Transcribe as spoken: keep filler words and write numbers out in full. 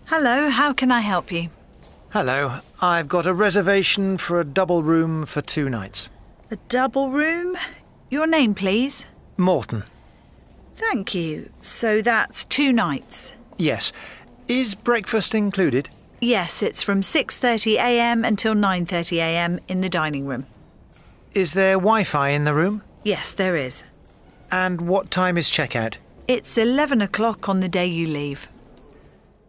Hello, how can I help you? Hello, I've got a reservation for a double room for two nights. A double room? Your name, please? Morton. Thank you. So that's two nights? Yes. Is breakfast included? Yes, it's from six thirty a m until nine thirty a m in the dining room. Is there Wi-Fi in the room? Yes, there is. And what time is checkout? It's eleven o'clock on the day you leave.